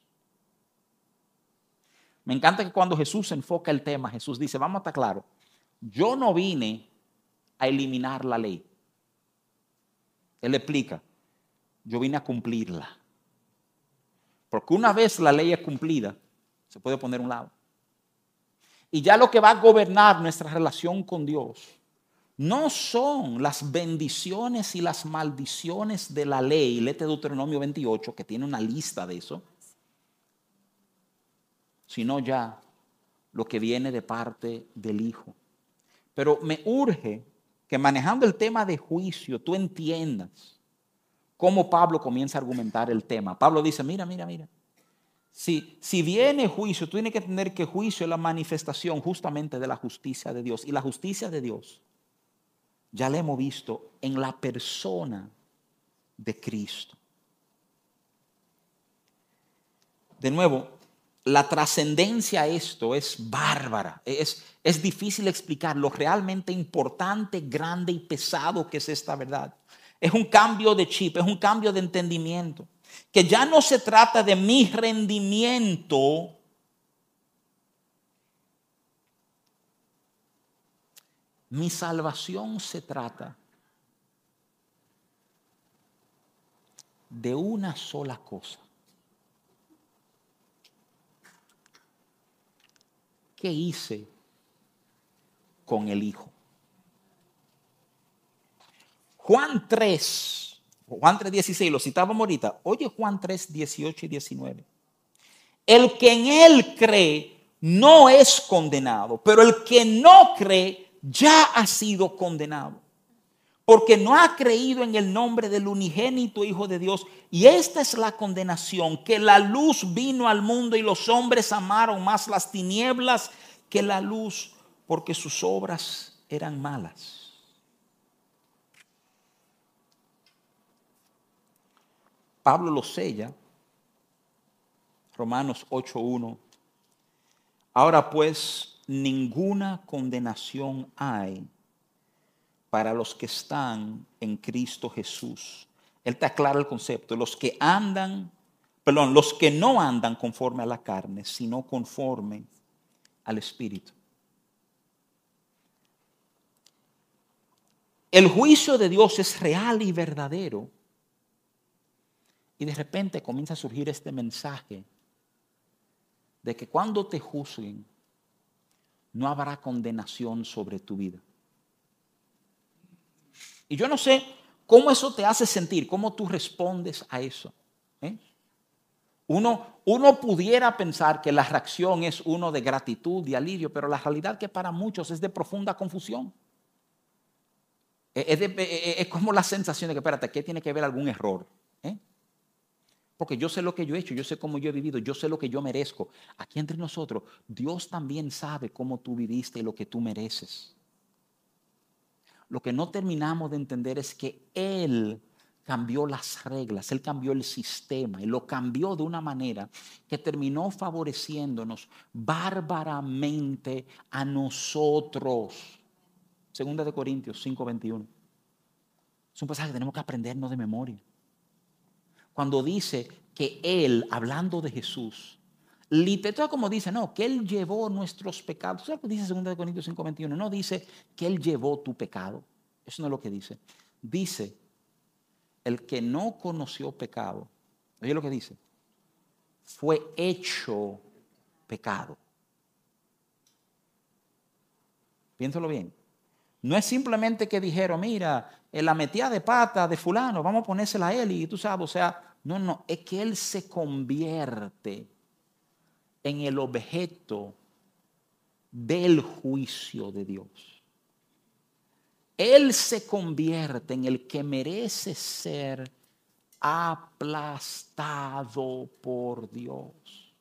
Me encanta que cuando Jesús enfoca el tema, Jesús dice, vamos a estar claros, yo no vine a eliminar la ley. Él explica, yo vine a cumplirla. Porque una vez la ley es cumplida, se puede poner a un lado. Y ya lo que va a gobernar nuestra relación con Dios no son las bendiciones y las maldiciones de la ley. Léete Deuteronomio veintiocho, que tiene una lista de eso. Sino ya lo que viene de parte del Hijo. Pero me urge que manejando el tema de juicio, tú entiendas cómo Pablo comienza a argumentar el tema. Pablo dice, mira, mira, mira. Si, si viene juicio, tú tienes que entender que juicio es la manifestación justamente de la justicia de Dios. Y la justicia de Dios ya la hemos visto en la persona de Cristo. De nuevo, la trascendencia a esto es bárbara. Es, es difícil explicar lo realmente importante, grande y pesado que es esta verdad. Es un cambio de chip, es un cambio de entendimiento. Que ya no se trata de mi rendimiento, mi salvación se trata de una sola cosa. ¿Qué hice con el Hijo? Juan tres, Juan tres dieciséis, lo citábamos ahorita. Oye Juan tres dieciocho y diecinueve. El que en Él cree no es condenado, pero el que no cree ya ha sido condenado, porque no ha creído en el nombre del unigénito Hijo de Dios. Y esta es la condenación, que la luz vino al mundo y los hombres amaron más las tinieblas que la luz, porque sus obras eran malas. Pablo lo sella, Romanos ocho uno. Ahora pues, ninguna condenación hay para los que están en Cristo Jesús. Él te aclara el concepto. Los que andan, perdón, los que no andan conforme a la carne, sino conforme al Espíritu. El juicio de Dios es real y verdadero. Y de repente comienza a surgir este mensaje de que cuando te juzguen, no habrá condenación sobre tu vida. Y yo no sé cómo eso te hace sentir, cómo tú respondes a eso. ¿eh? Uno, uno pudiera pensar que la reacción es uno de gratitud y alivio, pero la realidad que para muchos es de profunda confusión. Es, de, es como la sensación de que, espérate, ¿qué tiene que ver algún error? ¿Eh? Porque yo sé lo que yo he hecho, yo sé cómo yo he vivido, yo sé lo que yo merezco. Aquí entre nosotros, Dios también sabe cómo tú viviste y lo que tú mereces. Lo que no terminamos de entender es que Él cambió las reglas, Él cambió el sistema y lo cambió de una manera que terminó favoreciéndonos bárbaramente a nosotros. Segunda de Corintios cinco veintiuno. Es un pasaje que tenemos que aprendernos de memoria. Cuando dice que Él, hablando de Jesús, literal como dice, no, que Él llevó nuestros pecados. ¿Sabes lo que dice segunda de Corintios cinco veintiuno? No dice que Él llevó tu pecado. Eso no es lo que dice. Dice, el que no conoció pecado, oye lo que dice, fue hecho pecado. Piénsalo bien. No es simplemente que dijeron, mira, en la metida de pata de fulano, vamos a ponérsela a él y tú sabes, o sea, no, no, es que él se convierte en el objeto del juicio de Dios. Él se convierte en el que merece ser aplastado por Dios.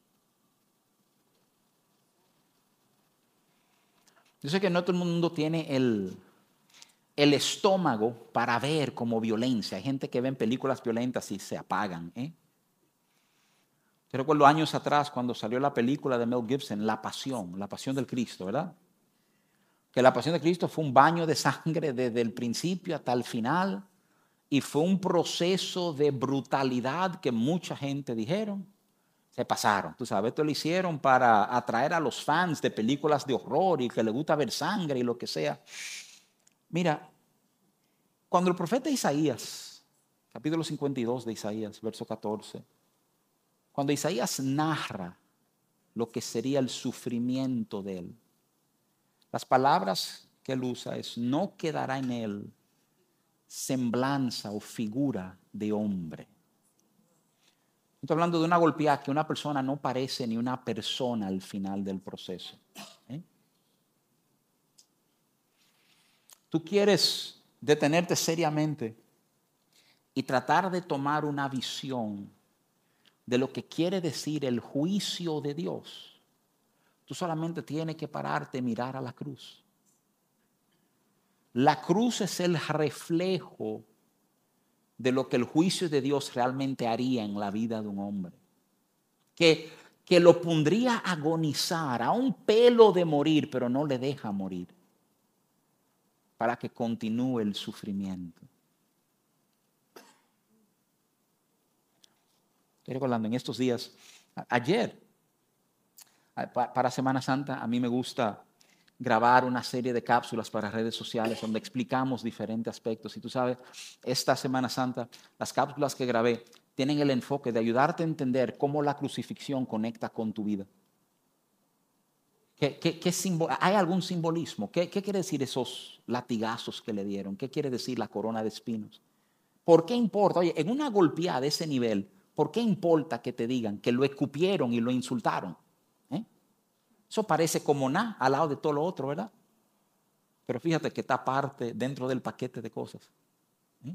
Yo sé que no todo el mundo tiene el, el estómago para ver como violencia. Hay gente que ve películas violentas y se apagan. ¿eh? Yo recuerdo años atrás cuando salió la película de Mel Gibson, La Pasión, La Pasión del Cristo, ¿verdad? Que la Pasión de Cristo fue un baño de sangre desde el principio hasta el final y fue un proceso de brutalidad que mucha gente dijeron. Se pasaron, tú sabes, esto lo hicieron para atraer a los fans de películas de horror y que les gusta ver sangre y lo que sea. Mira, cuando el profeta Isaías, capítulo cincuenta y dos de Isaías, verso catorce, cuando Isaías narra lo que sería el sufrimiento de él, las palabras que él usa es, no quedará en él semblanza o figura de hombre. Estoy hablando de una golpeada que una persona no parece ni una persona al final del proceso. ¿eh? Tú quieres detenerte seriamente y tratar de tomar una visión de lo que quiere decir el juicio de Dios. Tú solamente tienes que pararte y mirar a la cruz. La cruz es el reflejo de lo que el juicio de Dios realmente haría en la vida de un hombre. Que, que lo pondría a agonizar a un pelo de morir, pero no le deja morir, para que continúe el sufrimiento. Estoy recordando en estos días, ayer, para Semana Santa, a mí me gusta grabar una serie de cápsulas para redes sociales donde explicamos diferentes aspectos. Y tú sabes, esta Semana Santa, las cápsulas que grabé tienen el enfoque de ayudarte a entender cómo la crucifixión conecta con tu vida. ¿Qué, qué, qué ¿Hay algún simbolismo? ¿Qué, ¿Qué quiere decir esos latigazos que le dieron? ¿Qué quiere decir la corona de espinos? ¿Por qué importa? Oye, en una golpeada de ese nivel, ¿por qué importa que te digan que lo escupieron y lo insultaron? ¿Eh? Eso parece como nada al lado de todo lo otro, ¿verdad? Pero fíjate que está parte dentro del paquete de cosas. ¿Eh?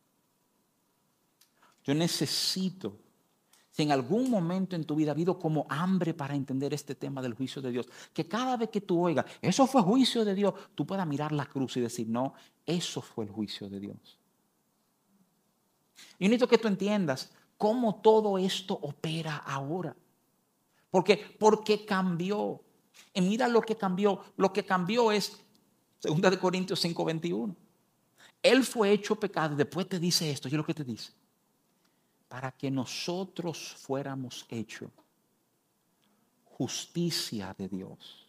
Yo necesito, si en algún momento en tu vida ha habido como hambre para entender este tema del juicio de Dios, que cada vez que tú oigas, eso fue juicio de Dios, tú puedas mirar la cruz y decir, no, eso fue el juicio de Dios. Yo necesito que tú entiendas cómo todo esto opera ahora. Porque, porque cambió. Y mira lo que cambió. Lo que cambió es segunda de Corintios cinco veintiuno. Él fue hecho pecado. Y después te dice esto. ¿Y lo que te dice? Para que nosotros fuéramos hechos justicia de Dios.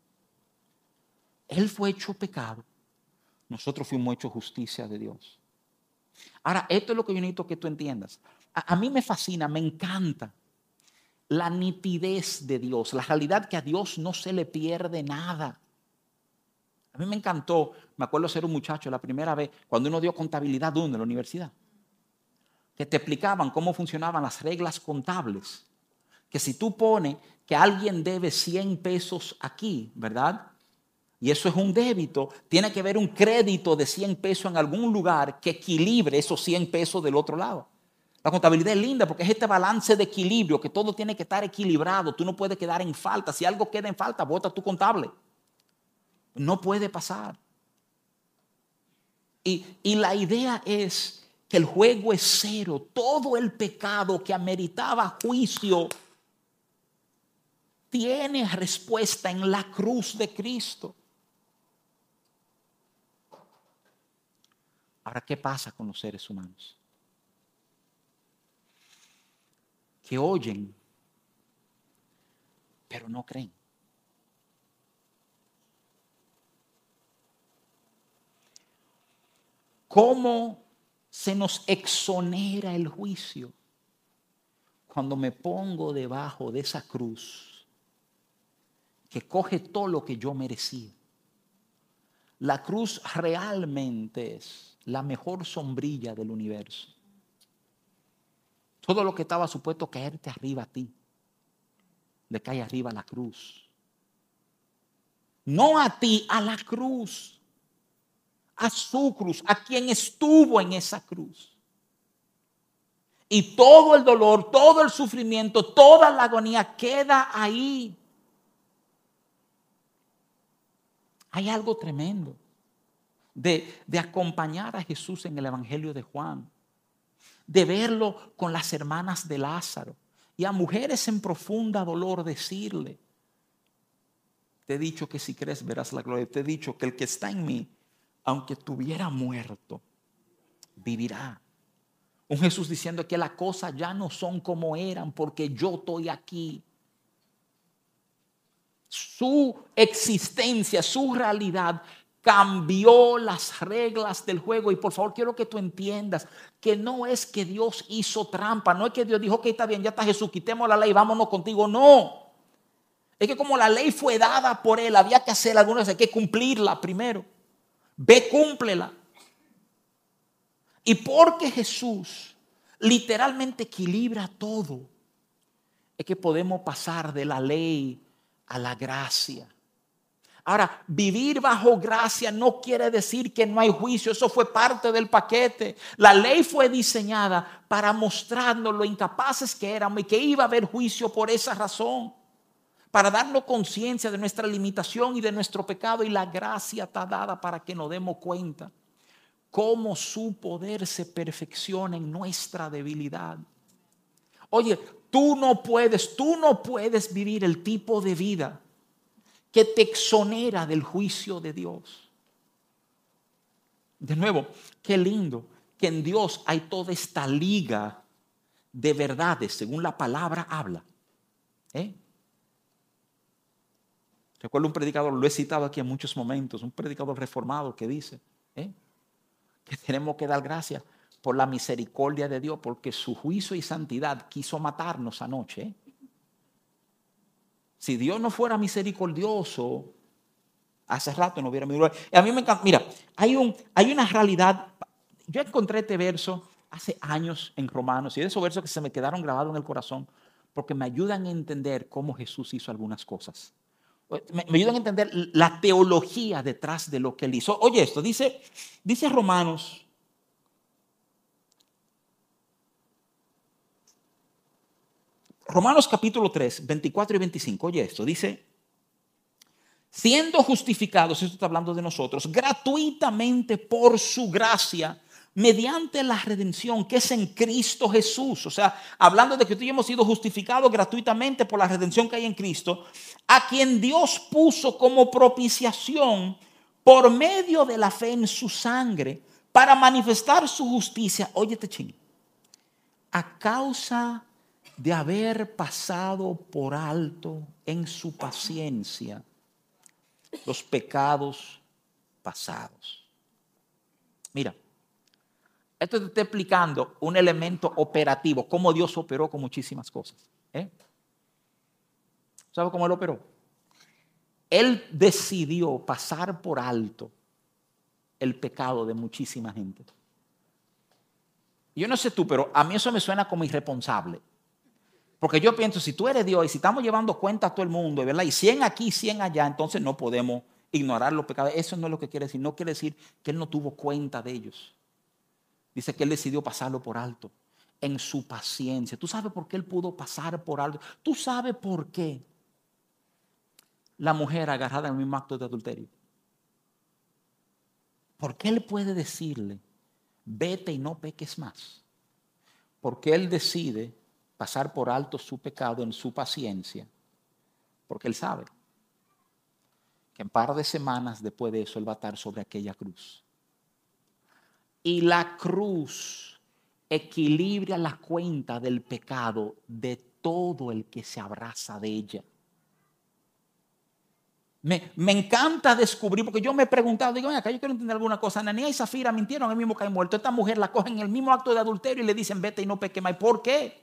Él fue hecho pecado. Nosotros fuimos hechos justicia de Dios. Ahora, esto es lo que yo necesito que tú entiendas. A, a mí me fascina, me encanta la nitidez de Dios, la realidad que a Dios no se le pierde nada. A mí me encantó, me acuerdo ser un muchacho la primera vez, cuando uno dio contabilidad uno en la universidad, que te explicaban cómo funcionaban las reglas contables que si tú pones que alguien debe cien pesos aquí, ¿verdad? Y eso es un débito, tiene que haber un crédito de cien pesos en algún lugar que equilibre esos cien pesos del otro lado. La contabilidad es linda porque es este balance de equilibrio, que todo tiene que estar equilibrado. Tú no puedes quedar en falta. Si algo queda en falta, bota tu contable. No puede pasar. Y, y la idea es que el juego es cero. Todo el pecado que ameritaba juicio tiene respuesta en la cruz de Cristo. Ahora, ¿qué pasa con los seres humanos? Que oyen, pero no creen. ¿Cómo se nos exonera el juicio? Cuando me pongo debajo de esa cruz que coge todo lo que yo merecía. La cruz realmente es la mejor sombrilla del universo. Todo lo que estaba supuesto caerte arriba a ti, le cae arriba a la cruz. No a ti, a la cruz. A su cruz, a quien estuvo en esa cruz. Y todo el dolor, todo el sufrimiento, toda la agonía queda ahí. Hay algo tremendo de, de acompañar a Jesús en el Evangelio de Juan, de verlo con las hermanas de Lázaro y a mujeres en profunda dolor decirle: te he dicho que si crees verás la gloria. Te he dicho que el que está en mí, aunque estuviera muerto, vivirá. Un Jesús diciendo que las cosas ya no son como eran porque yo estoy aquí. Su existencia, su realidad cambió las reglas del juego. Y por favor, quiero que tú entiendas que no es que Dios hizo trampa, no es que Dios dijo: ok, está bien, ya está Jesús, quitemos la ley, vámonos contigo. No, es que como la ley fue dada por él, había que hacer algunas, hay que cumplirla primero. Ve, cúmplela. Y porque Jesús literalmente equilibra todo, es que podemos pasar de la ley a la gracia. Ahora, vivir bajo gracia no quiere decir que no hay juicio. Eso fue parte del paquete. La ley fue diseñada para mostrarnos lo incapaces que éramos y que iba a haber juicio por esa razón, para darnos conciencia de nuestra limitación y de nuestro pecado. Y la gracia está dada para que nos demos cuenta cómo su poder se perfecciona en nuestra debilidad. Oye, tú no puedes, tú no puedes vivir el tipo de vida que te exonera del juicio de Dios. De nuevo, qué lindo que en Dios hay toda esta liga de verdades, según la palabra habla. ¿Eh? Recuerdo un predicador, lo he citado aquí en muchos momentos, un predicador reformado que dice ¿eh? que tenemos que dar gracias por la misericordia de Dios, porque su juicio y santidad quiso matarnos anoche. ¿eh? Si Dios no fuera misericordioso, hace rato no hubiera mirado. A mí me encanta. Mira, hay, un, hay una realidad. Yo encontré este verso hace años en Romanos, y de esos versos que se me quedaron grabados en el corazón, porque me ayudan a entender cómo Jesús hizo algunas cosas. Me, me ayudan a entender la teología detrás de lo que él hizo. Oye esto, dice, dice Romanos. Romanos capítulo tres, veinticuatro y veinticinco. Oye esto, dice: siendo justificados, esto está hablando de nosotros, gratuitamente por su gracia, mediante la redención que es en Cristo Jesús. O sea, hablando de que tú y yo hemos sido justificados gratuitamente por la redención que hay en Cristo, a quien Dios puso como propiciación por medio de la fe en su sangre, para manifestar su justicia. Óyete, ching, a causa de haber pasado por alto en su paciencia los pecados pasados. Mira, esto te está explicando un elemento operativo, cómo Dios operó con muchísimas cosas. ¿eh? ¿Sabe cómo Él operó? Él decidió pasar por alto el pecado de muchísima gente. Yo no sé tú, pero a mí eso me suena como irresponsable. Porque yo pienso, si tú eres Dios y si estamos llevando cuenta a todo el mundo, ¿verdad? Y cien aquí, cien allá, entonces no podemos ignorar los pecados. Eso no es lo que quiere decir. No quiere decir que Él no tuvo cuenta de ellos. Dice que Él decidió pasarlo por alto en su paciencia. ¿Tú sabes por qué Él pudo pasar por alto? ¿Tú sabes por qué la mujer agarrada en el mismo acto de adulterio? ¿Por qué Él puede decirle, vete y no peques más? Porque Él decide pasar por alto su pecado en su paciencia. Porque Él sabe que en par de semanas después de eso Él va a estar sobre aquella cruz. Y la cruz equilibra la cuenta del pecado de todo el que se abraza de ella. Me, me encanta descubrir, porque yo me he preguntado, digo, acá yo quiero entender alguna cosa. Ananías y Zafira mintieron el mismo que hay muerto. Esta mujer la cogen en el mismo acto de adulterio y le dicen, vete y no peques más. ¿Por qué?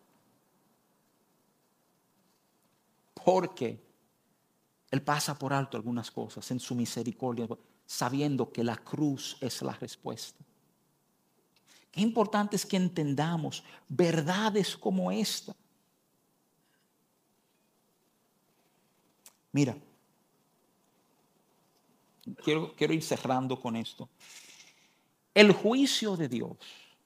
Porque Él pasa por alto algunas cosas en su misericordia, sabiendo que la cruz es la respuesta. Qué importante es que entendamos verdades como esta. Mira, quiero, quiero ir cerrando con esto. El juicio de Dios,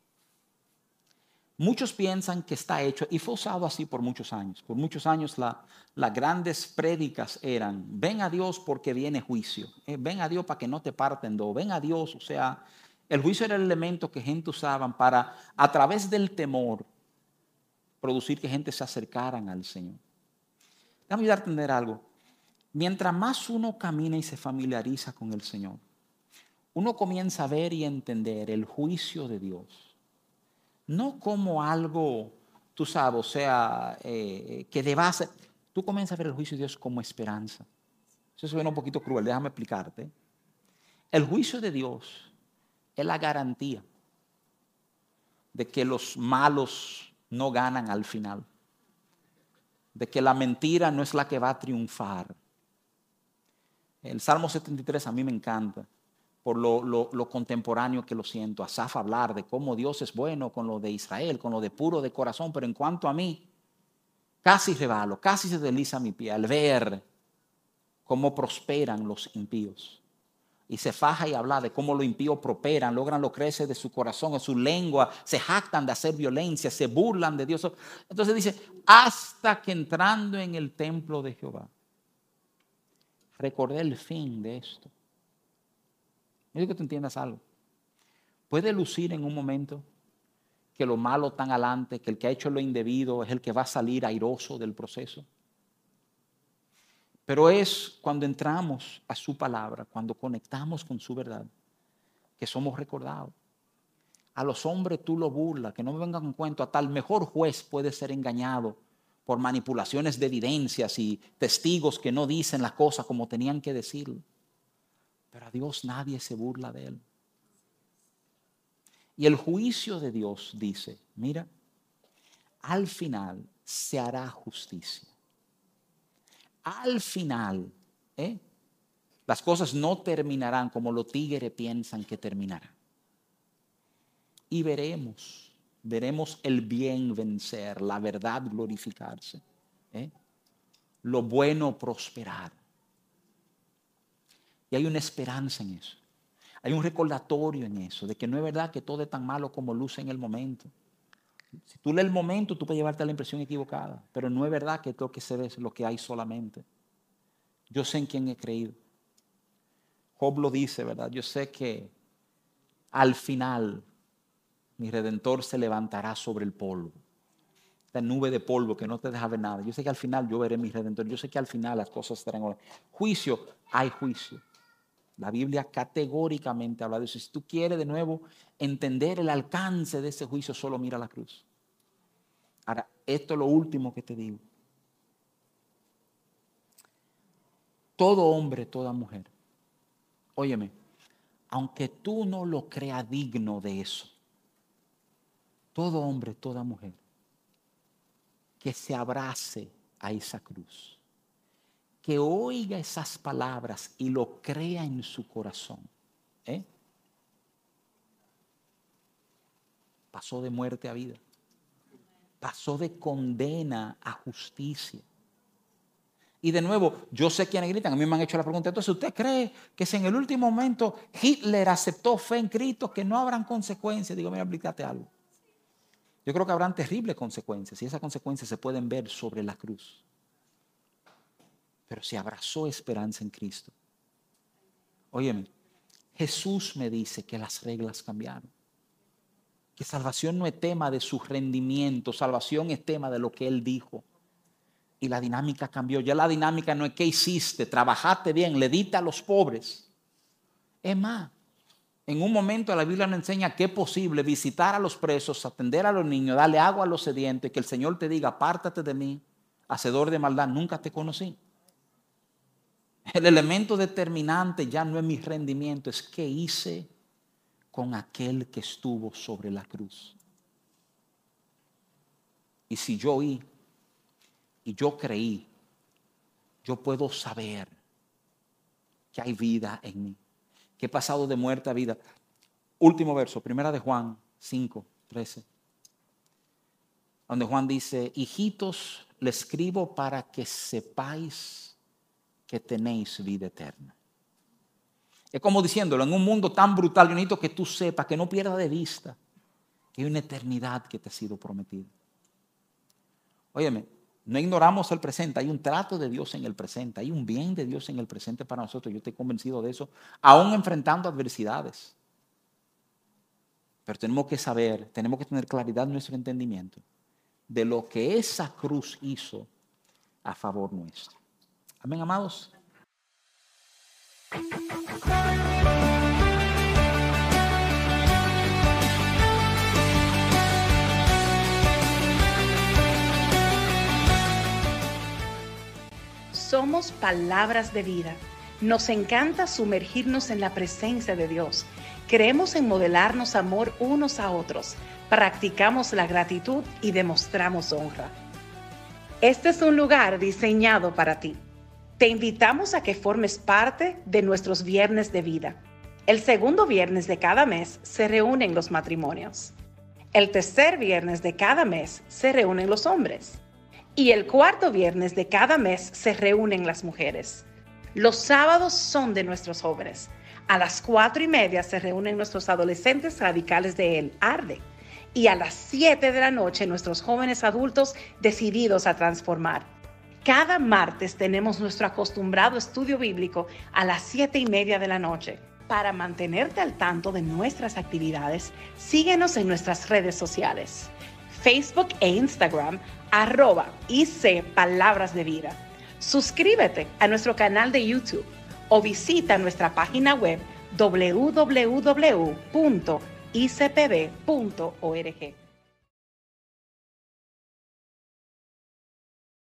muchos piensan que está hecho, y fue usado así por muchos años. Por muchos años la, las grandes prédicas eran, ven a Dios porque viene juicio. Eh, ven a Dios para que no te parten dos. Ven a Dios, o sea, el juicio era el elemento que gente usaban para, a través del temor, producir que gente se acercaran al Señor. Déjame ayudar a entender algo. Mientras más uno camina y se familiariza con el Señor, uno comienza a ver y entender el juicio de Dios. No como algo, tú sabes, o sea, eh, que de base, tú comienzas a ver el juicio de Dios como esperanza. Eso suena un poquito cruel, déjame explicarte. El juicio de Dios es la garantía de que los malos no ganan al final, de que la mentira no es la que va a triunfar. El Salmo setenta y tres a mí me encanta por lo, lo, lo contemporáneo que lo siento. Asaf hablar de cómo Dios es bueno con lo de Israel, con lo de puro de corazón, pero en cuanto a mí, casi rebalo, casi se desliza mi pie al ver cómo prosperan los impíos. Y se faja y habla de cómo los impíos prosperan, logran lo crece de su corazón, en su lengua, se jactan de hacer violencia, se burlan de Dios. Entonces dice, hasta que entrando en el templo de Jehová, recordé el fin de esto. Yo digo que tú entiendas algo. Puede lucir en un momento que lo malo tan adelante, que el que ha hecho lo indebido es el que va a salir airoso del proceso. Pero es cuando entramos a su palabra, cuando conectamos con su verdad, que somos recordados. A los hombres tú lo burlas, que no me vengan con cuento, hasta el mejor juez puede ser engañado por manipulaciones de evidencias y testigos que no dicen las cosas como tenían que decirlo. Pero a Dios nadie se burla de Él. Y el juicio de Dios dice, mira, al final se hará justicia. Al final, ¿eh? Las cosas no terminarán como los tigres piensan que terminarán. Y veremos, veremos el bien vencer, la verdad glorificarse, ¿eh? Lo bueno prosperar. Y hay una esperanza en eso. Hay un recordatorio en eso, de que no es verdad que todo es tan malo como luce en el momento. Si tú lees el momento, tú puedes llevarte a la impresión equivocada, pero no es verdad que todo lo que se ve es lo que hay solamente. Yo sé en quién he creído. Job lo dice, ¿verdad? Yo sé que al final mi Redentor se levantará sobre el polvo. Esta nube de polvo que no te deja ver nada. Yo sé que al final yo veré mi Redentor. Yo sé que al final las cosas estarán en orden. Juicio, hay juicio. La Biblia categóricamente habla de eso. Si tú quieres de nuevo entender el alcance de ese juicio, solo mira la cruz. Ahora, esto es lo último que te digo. Todo hombre, toda mujer, óyeme, aunque tú no lo creas digno de eso, todo hombre, toda mujer, que se abrace a esa cruz, que oiga esas palabras y lo crea en su corazón, ¿eh? Pasó de muerte a vida. Pasó de condena a justicia. Y de nuevo, yo sé quiénes gritan, a mí me han hecho la pregunta, entonces ¿usted cree que si en el último momento Hitler aceptó fe en Cristo, que no habrán consecuencias? Digo, mira, explícate algo. Yo creo que habrán terribles consecuencias y esas consecuencias se pueden ver sobre la cruz. Pero se abrazó esperanza en Cristo. Óyeme, Jesús me dice que las reglas cambiaron. Que salvación no es tema de su rendimiento, salvación es tema de lo que Él dijo. Y la dinámica cambió. Ya la dinámica no es qué hiciste, trabajaste bien, le diste a los pobres. Es más, en un momento la Biblia nos enseña que es posible visitar a los presos, atender a los niños, darle agua a los sedientos, que el Señor te diga, apártate de mí, hacedor de maldad, nunca te conocí. El elemento determinante ya no es mi rendimiento, es qué hice con aquel que estuvo sobre la cruz. Y si yo oí y yo creí, yo puedo saber que hay vida en mí, que he pasado de muerte a vida. Último verso, primera de Juan cinco, trece, donde Juan dice, hijitos, le escribo para que sepáis que tenéis vida eterna. Es como diciéndolo, en un mundo tan brutal, yo necesito que tú sepas, que no pierdas de vista, que hay una eternidad que te ha sido prometida. Óyeme, no ignoramos el presente, hay un trato de Dios en el presente, hay un bien de Dios en el presente para nosotros, yo estoy convencido de eso, aún enfrentando adversidades. Pero tenemos que saber, tenemos que tener claridad en nuestro entendimiento de lo que esa cruz hizo a favor nuestro. Amén, amados. Somos palabras de vida. Nos encanta sumergirnos en la presencia de Dios. Creemos en modelarnos amor unos a otros. Practicamos la gratitud y demostramos honra. Este es un lugar diseñado para ti. Te invitamos a que formes parte de nuestros viernes de vida. El segundo viernes de cada mes se reúnen los matrimonios. El tercer viernes de cada mes se reúnen los hombres. Y el cuarto viernes de cada mes se reúnen las mujeres. Los sábados son de nuestros jóvenes. A las cuatro y media se reúnen nuestros adolescentes radicales de El Arde. Y a las siete de la noche nuestros jóvenes adultos decididos a transformar. Cada martes tenemos nuestro acostumbrado estudio bíblico a las siete y media de la noche. Para mantenerte al tanto de nuestras actividades, síguenos en nuestras redes sociales. Facebook e Instagram, arroba I C Palabras de Vida. Suscríbete a nuestro canal de YouTube o visita nuestra página web doble u doble u doble u punto i c p b punto org.